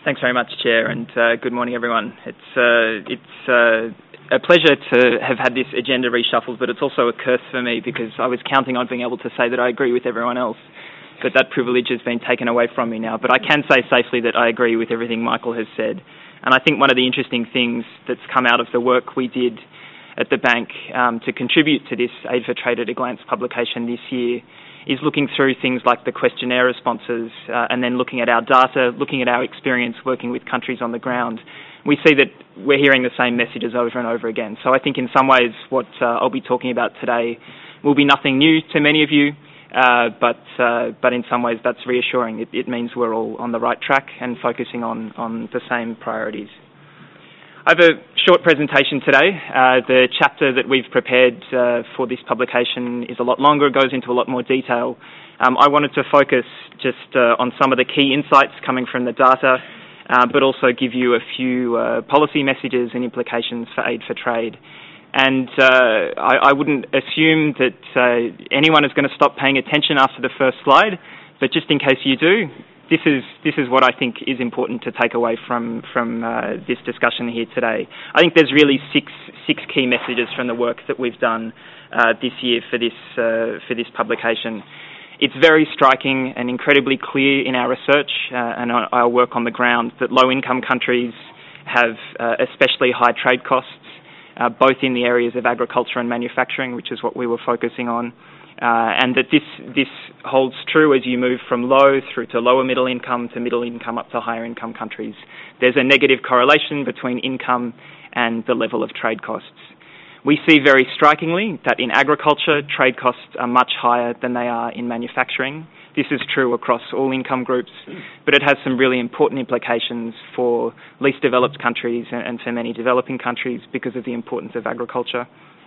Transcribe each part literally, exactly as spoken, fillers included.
Thanks very much, Chair, and uh, good morning, everyone. It's uh, it's uh, a pleasure to have had this agenda reshuffled, but it's also a curse for me because I was counting on being able to say that I agree with everyone else, but that privilege has been taken away from me now. But I can say safely that I agree with everything Michael has said, and I think one of the interesting things that's come out of the work we did at the bank um, to contribute to this Aid for Trade at a Glance publication this year is looking through things like the questionnaire responses uh, and then looking at our data, looking at our experience working with countries on the ground. We see that we're hearing the same messages over and over again. So I think in some ways what uh, I'll be talking about today will be nothing new to many of you, uh, but uh, but in some ways that's reassuring. It, it means we're all on the right track and focusing on, on the same priorities. I have a short presentation today. Uh, the chapter that we've prepared uh, for this publication is a lot longer. It goes into a lot more detail. Um, I wanted to focus just uh, on some of the key insights coming from the data, uh, but also give you a few uh, policy messages and implications for Aid for Trade. And uh, I, I wouldn't assume that uh, anyone is going to stop paying attention after the first slide, but just in case you do, This is this is what I think is important to take away from from uh, this discussion here today. I think there's really six six key messages from the work that we've done uh, this year for this uh, for this publication. It's very striking and incredibly clear in our research uh, and our work on the ground that low-income countries have uh, especially high trade costs, uh, both in the areas of agriculture and manufacturing, which is what we were focusing on. Uh, and that this this holds true as you move from low through to lower middle income to middle income up to higher income countries. There's a negative correlation between income and the level of trade costs. We see very strikingly that in agriculture, trade costs are much higher than they are in manufacturing. This is true across all income groups, but it has some really important implications for least developed countries and for many developing countries because of the importance of agriculture.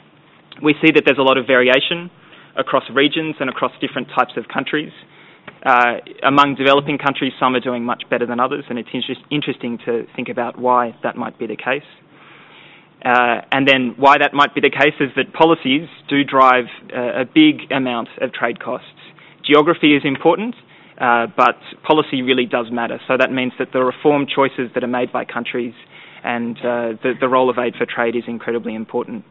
We see that there's a lot of variation across regions and across different types of countries. Uh, among developing countries, some are doing much better than others, and it's inter- interesting to think about why that might be the case. Uh, and then why that might be the case is that policies do drive uh, a big amount of trade costs. Geography is important, uh, but policy really does matter. So that means that the reform choices that are made by countries and uh, the, the role of Aid for Trade is incredibly important.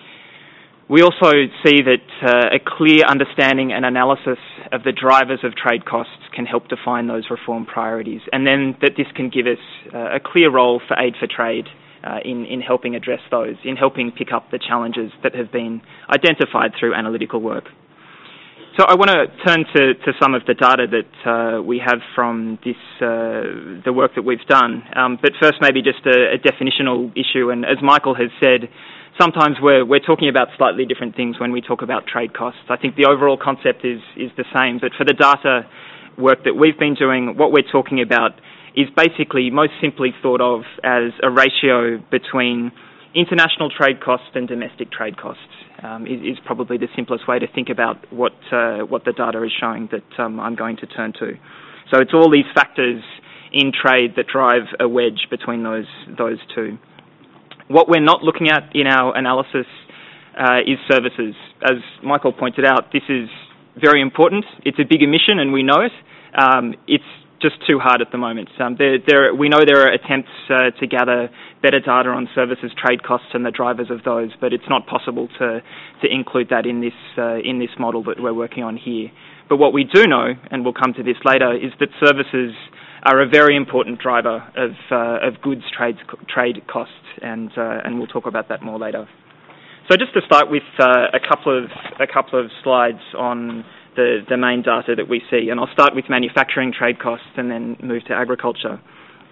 We also see that uh, a clear understanding and analysis of the drivers of trade costs can help define those reform priorities, and then that this can give us uh, a clear role for Aid for Trade uh, in, in helping address those, in helping pick up the challenges that have been identified through analytical work. So I want to turn to, to some of the data that uh, we have from this uh, the work that we've done, um, but first maybe just a, a definitional issue, and as Michael has said, sometimes we're, we're talking about slightly different things when we talk about trade costs. I think the overall concept is, is the same, but for the data work that we've been doing, what we're talking about is basically most simply thought of as a ratio between international trade costs and domestic trade costs, um, is, is probably the simplest way to think about what, uh, what the data is showing that um, I'm going to turn to. So it's all these factors in trade that drive a wedge between those, those two. What we're not looking at in our analysis uh, is services. As Michael pointed out, this is very important. It's a big emission and we know it. Um, it's just too hard at the moment. Um, there, there, we know there are attempts uh, to gather better data on services trade costs and the drivers of those, but it's not possible to, to include that in this, uh, in this model that we're working on here. But what we do know, and we'll come to this later, is that services are a very important driver of, uh, of goods trade, trade costs, and, uh, and we'll talk about that more later. So just to start with uh, a couple of a couple of slides on the, the main data that we see, and I'll start with manufacturing trade costs and then move to agriculture.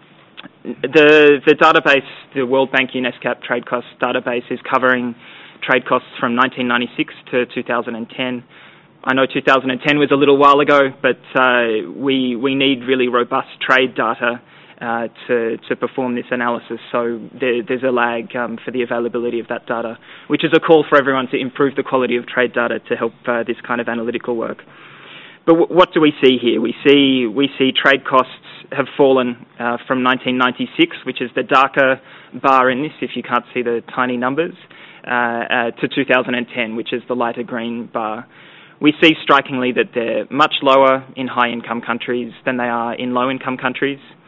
The, the database, the World Bank UNESCAP trade costs database, is covering trade costs from nineteen ninety-six to two thousand ten. I know two thousand ten was a little while ago, but uh, we we need really robust trade data uh, to to perform this analysis. So there, there's a lag um, for the availability of that data, which is a call for everyone to improve the quality of trade data to help uh, this kind of analytical work. But w- what do we see here? We see we see trade costs have fallen uh, from nineteen ninety-six, which is the darker bar in this, if you can't see the tiny numbers, uh, uh, to two thousand ten, which is the lighter green bar. We see strikingly that they're much lower in high-income countries than they are in low-income countries.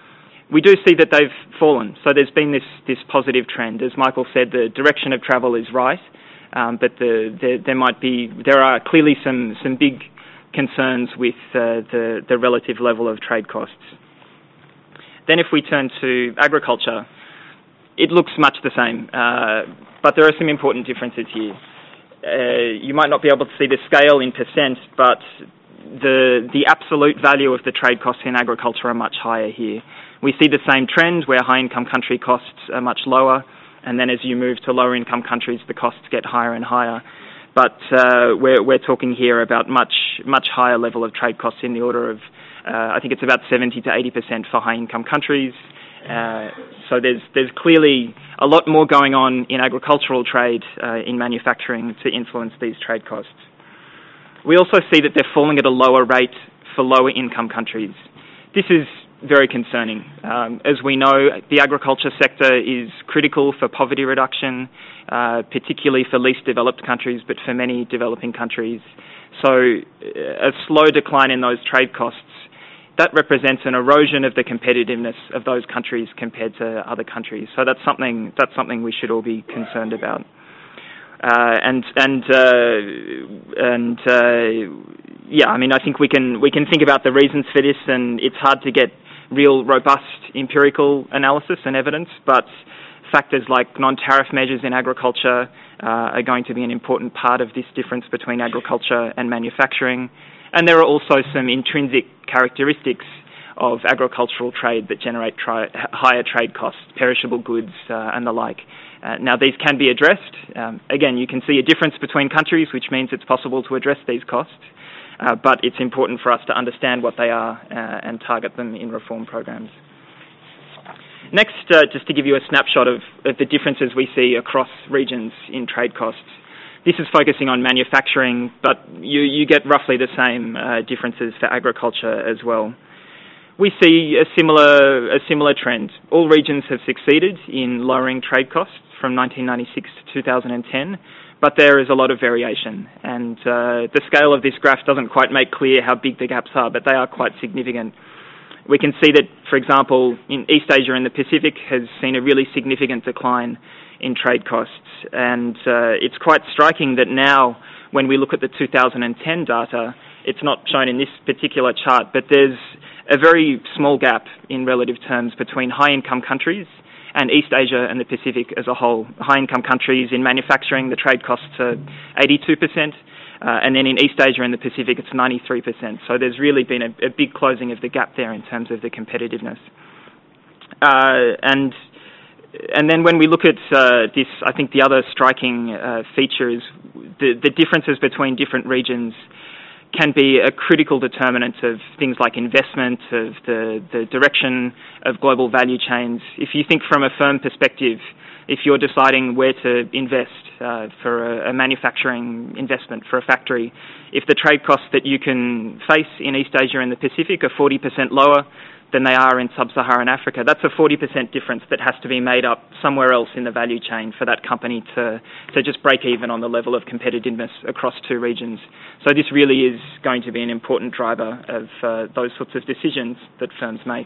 we do see that they've fallen. So there's been this, this positive trend. As Michael said, the direction of travel is right, um, but the, the, there might be, there are clearly some, some big concerns with uh, the, the relative level of trade costs. Then if we turn to agriculture, it looks much the same, uh, but there are some important differences here. Uh, you might not be able to see the scale in percent, but the the absolute value of the trade costs in agriculture are much higher here. We see the same trend where high-income country costs are much lower, and then as you move to lower-income countries, the costs get higher and higher. But uh, we're, we're talking here about much, much higher level of trade costs in the order of, uh, I think it's about seventy to eighty percent for high-income countries. Uh, so there's there's clearly a lot more going on in agricultural trade, uh, in manufacturing, to influence these trade costs. We also see that they're falling at a lower rate for lower income countries. This is very concerning. Um, as we know, the agriculture sector is critical for poverty reduction, uh, particularly for least developed countries, but for many developing countries. So a slow decline in those trade costs, that represents an erosion of the competitiveness of those countries compared to other countries. So that's something that's something we should all be concerned about. Uh, and and uh, and uh, yeah, I mean, I think we can we can think about the reasons for this, and it's hard to get real robust empirical analysis and evidence, but factors like non-tariff measures in agriculture uh, are going to be an important part of this difference between agriculture and manufacturing. And there are also some intrinsic characteristics of agricultural trade that generate tri- higher trade costs, perishable goods uh, and the like. Uh, now, these can be addressed. Um, again, you can see a difference between countries, which means it's possible to address these costs, uh, but it's important for us to understand what they are uh, and target them in reform programs. Next, uh, just to give you a snapshot of, of the differences we see across regions in trade costs. This is focusing on manufacturing, but you, you get roughly the same uh, differences for agriculture as well. We see a similar, a similar trend. All regions have succeeded in lowering trade costs from nineteen ninety-six to two thousand ten, but there is a lot of variation. And uh, the scale of this graph doesn't quite make clear how big the gaps are, but they are quite significant. We can see that, for example, in East Asia and the Pacific has seen a really significant decline in trade costs. And uh, it's quite striking that now, when we look at the two thousand ten data, it's not shown in this particular chart, but there's a very small gap in relative terms between high-income countries and East Asia and the Pacific as a whole. High-income countries in manufacturing, the trade costs are eighty-two percent, uh, and then in East Asia and the Pacific, it's ninety-three percent. So there's really been a, a big closing of the gap there in terms of the competitiveness. Uh, and And then when we look at uh, this, I think the other striking uh, feature is the, the differences between different regions can be a critical determinant of things like investment, of the, the direction of global value chains. If you think from a firm perspective, if you're deciding where to invest uh, for a, a manufacturing investment for a factory, if the trade costs that you can face in East Asia and the Pacific are forty percent lower than they are in sub-Saharan Africa, that's a forty percent difference that has to be made up somewhere else in the value chain for that company to, to just break even on the level of competitiveness across two regions. So this really is going to be an important driver of uh, those sorts of decisions that firms make.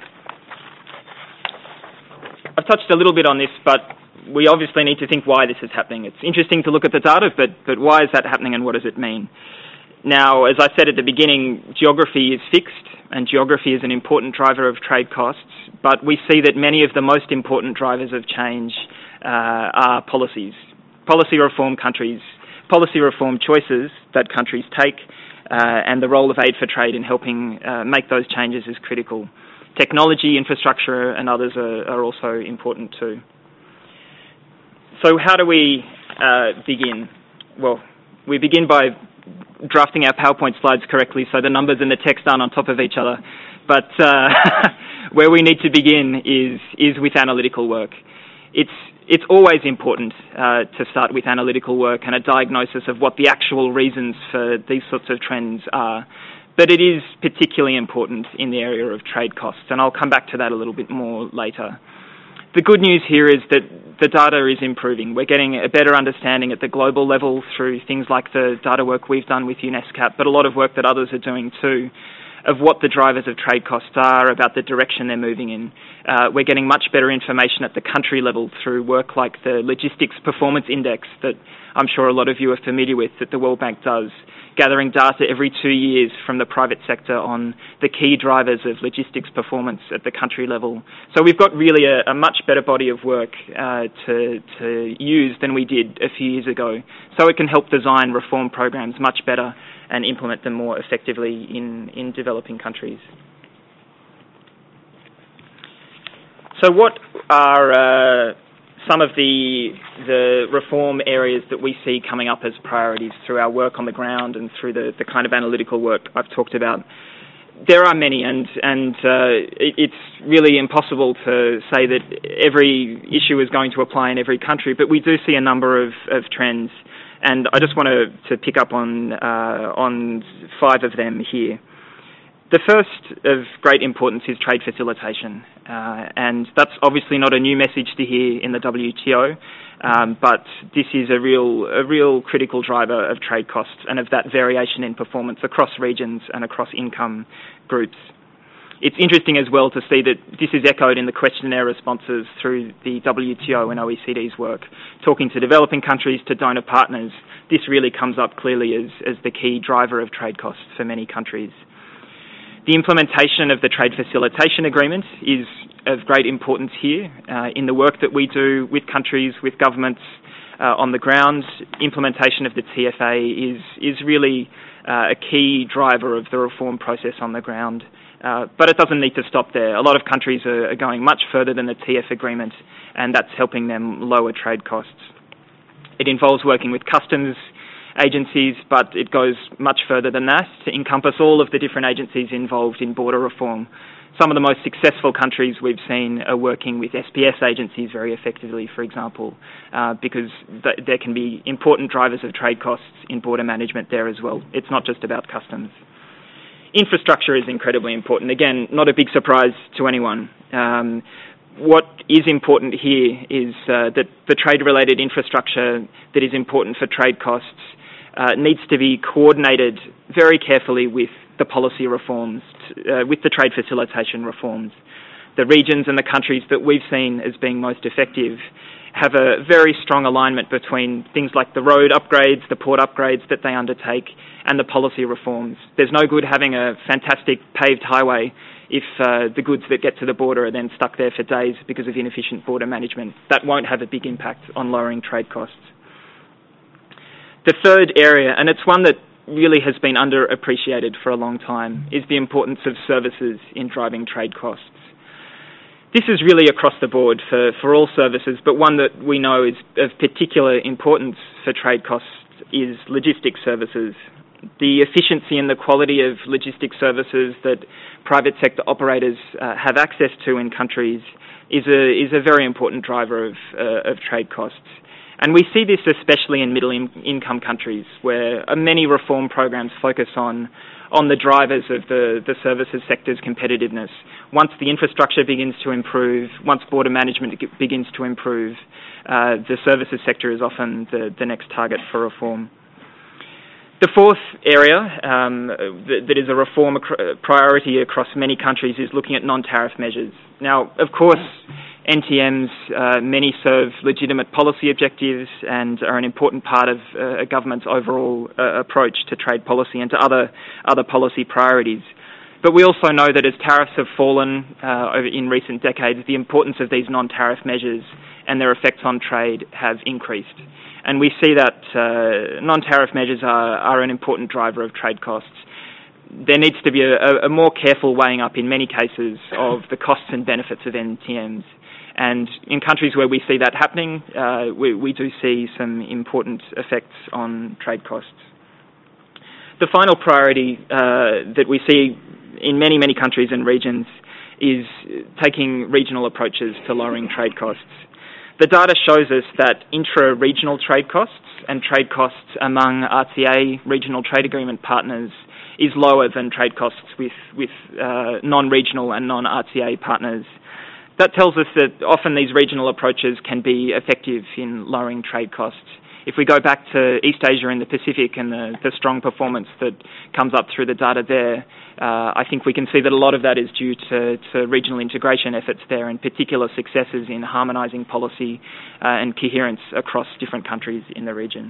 I've touched a little bit on this, but we obviously need to think why this is happening. It's interesting to look at the data, but, but why is that happening and what does it mean? Now, as I said at the beginning, geography is fixed, and geography is an important driver of trade costs, but we see that many of the most important drivers of change uh, are policies. Policy reform countries, policy reform choices that countries take, uh, and the role of aid for trade in helping uh, make those changes is critical. Technology, infrastructure, and others are, are also important too. So how do we uh, begin? Well, we begin by drafting our PowerPoint slides correctly so the numbers and the text aren't on top of each other. But uh, where we need to begin is is with analytical work. It's it's always important uh, to start with analytical work and a diagnosis of what the actual reasons for these sorts of trends are. But it is particularly important in the area of trade costs, and I'll come back to that a little bit more later. The good news here is that the data is improving. We're getting a better understanding at the global level through things like the data work we've done with UNESCAP, but a lot of work that others are doing too. of what the drivers of trade costs are, about the direction they're moving in. Uh, we're getting much better information at the country level through work like the Logistics Performance Index that I'm sure a lot of you are familiar with, that the World Bank does, gathering data every two years from the private sector on the key drivers of logistics performance at the country level. So we've got really a, a much better body of work uh, to, to use than we did a few years ago. So it can help design reform programs much better and implement them more effectively in, in developing countries. So what are uh, some of the the reform areas that we see coming up as priorities through our work on the ground and through the, the kind of analytical work I've talked about? There are many, and, and uh, it, it's really impossible to say that every issue is going to apply in every country, but we do see a number of, of trends, and I just want to, to pick up on, uh, on five of them here. The first of great importance is trade facilitation, uh, and that's obviously not a new message to hear in the W T O, um, but this is a real, a real critical driver of trade costs and of that variation in performance across regions and across income groups. It's interesting as well to see that this is echoed in the questionnaire responses through the W T O and O E C D's work. Talking to developing countries, to donor partners, this really comes up clearly as, as the key driver of trade costs for many countries. The implementation of the Trade Facilitation Agreement is of great importance here. Uh, in the work that we do with countries, with governments uh, on the ground, implementation of the T F A is, is really uh, a key driver of the reform process on the ground. Uh, but it doesn't need to stop there. A lot of countries are, are going much further than the T F Agreement, and that's helping them lower trade costs. It involves working with customs agencies, but it goes much further than that to encompass all of the different agencies involved in border reform. Some of the most successful countries we've seen are working with S P S agencies very effectively, for example, uh, because th- there can be important drivers of trade costs in border management there as well. It's not just about customs. Infrastructure is incredibly important. Again, not a big surprise to anyone. Um, what is important here is uh, that the trade-related infrastructure that is important for trade costs uh, needs to be coordinated very carefully with the policy reforms, uh, with the trade facilitation reforms. The regions and the countries that we've seen as being most effective have a very strong alignment between things like the road upgrades, the port upgrades that they undertake, and the policy reforms. There's no good having a fantastic paved highway if uh, the goods that get to the border are then stuck there for days because of inefficient border management. That won't have a big impact on lowering trade costs. The third area, and it's one that really has been underappreciated for a long time, is the importance of services in driving trade costs. This is really across the board for, for all services, but one that we know is of particular importance for trade costs is logistics services. The efficiency and the quality of logistics services that private sector operators uh, have access to in countries is a, is a very important driver of, uh, of trade costs. And we see this especially in middle in- income countries where uh, many reform programs focus on on the drivers of the, the services sector's competitiveness. Once the infrastructure begins to improve, once border management begins to improve, uh, the services sector is often the, the next target for reform. The fourth area um, that, that is a reform ac- priority across many countries is looking at non-tariff measures. Now, of course, N T Ms, uh, many serve legitimate policy objectives and are an important part of uh, a government's overall uh, approach to trade policy and to other other policy priorities. But we also know that as tariffs have fallen uh, over in recent decades, the importance of these non-tariff measures and their effects on trade have increased. And we see that uh, non-tariff measures are, are an important driver of trade costs. There needs to be a, a more careful weighing up in many cases of the costs and benefits of N T Ms. And in countries where we see that happening, uh, we, we do see some important effects on trade costs. The final priority uh, that we see in many, many countries and regions is taking regional approaches to lowering trade costs. The data shows us that intra-regional trade costs and trade costs among R T A regional trade agreement partners is lower than trade costs with, with uh, non-regional and non-R T A partners. That tells us that often these regional approaches can be effective in lowering trade costs. if we go back to East Asia and the Pacific and the, the strong performance that comes up through the data there, uh, I think we can see that a lot of that is due to, to regional integration efforts there, and particular successes in harmonising policy uh, and coherence across different countries in the region.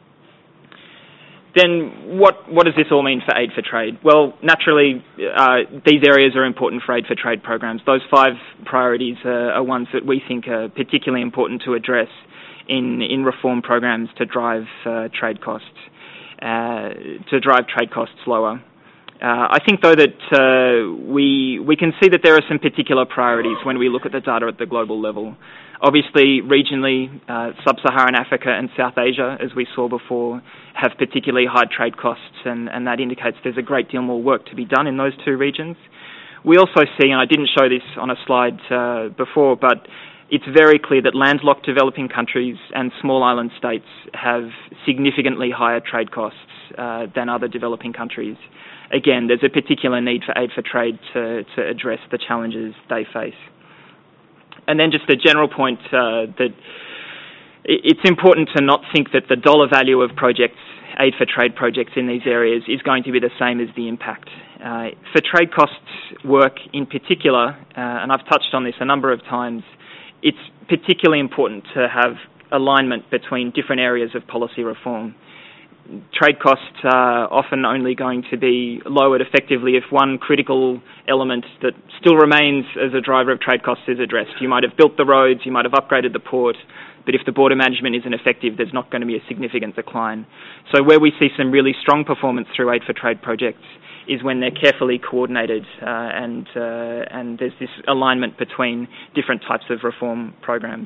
Then what, what does this all mean for Aid for Trade? Well, naturally, uh, these areas are important for Aid for Trade programs. Those five priorities are, are ones that we think are particularly important to address in, in reform programs to drive uh, trade costs, uh, to drive trade costs lower. Uh, I think, though, that uh, we we can see that there are some particular priorities when we look at the data at the global level. Obviously, regionally, uh, Sub-Saharan Africa and South Asia, as we saw before, have particularly high trade costs, and, and that indicates there's a great deal more work to be done in those two regions. We also see, and I didn't show this on a slide uh, before, but it's very clear that landlocked developing countries and small island states have significantly higher trade costs uh, than other developing countries. Again, there's a particular need for Aid for Trade to, to address the challenges they face. And then just a general point uh, that it's important to not think that the dollar value of projects, Aid for Trade projects in these areas, is going to be the same as the impact. Uh, for trade costs work in particular, uh, and I've touched on this a number of times, it's particularly important to have alignment between different areas of policy reform. Trade costs are often only going to be lowered effectively if one critical element that still remains as a driver of trade costs is addressed. You might have built the roads, you might have upgraded the port, but if the border management isn't effective, there's not going to be a significant decline. So where we see some really strong performance through Aid for Trade projects is when they're carefully coordinated uh, and, uh, and there's this alignment between different types of reform programs.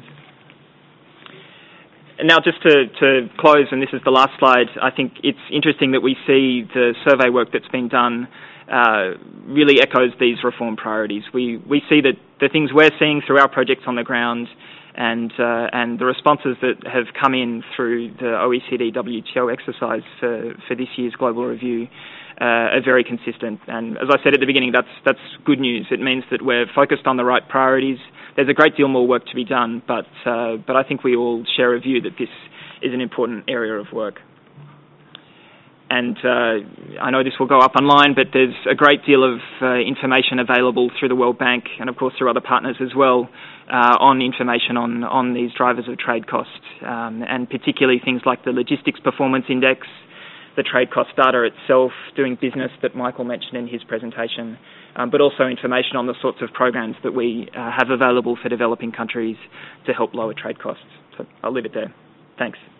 And now just to, to close, and this is the last slide, I think it's interesting that we see the survey work that's been done uh, really echoes these reform priorities. We, we see that the things we're seeing through our projects on the ground and, uh, and the responses that have come in through the O E C D W T O exercise for, for this year's global review uh, are very consistent. And as I said at the beginning, that's, that's good news. It means that we're focused on the right priorities. There's a great deal more work to be done, but uh, but I think we all share a view that this is an important area of work. And uh, I know this will go up online, but there's a great deal of uh, information available through the World Bank and, of course, through other partners as well uh, on information on, on these drivers of trade costs, um, and particularly things like the Logistics Performance Index, the trade cost data itself, doing business that Michael mentioned in his presentation, um, but also information on the sorts of programs that we uh, have available for developing countries to help lower trade costs. So I'll leave it there. Thanks.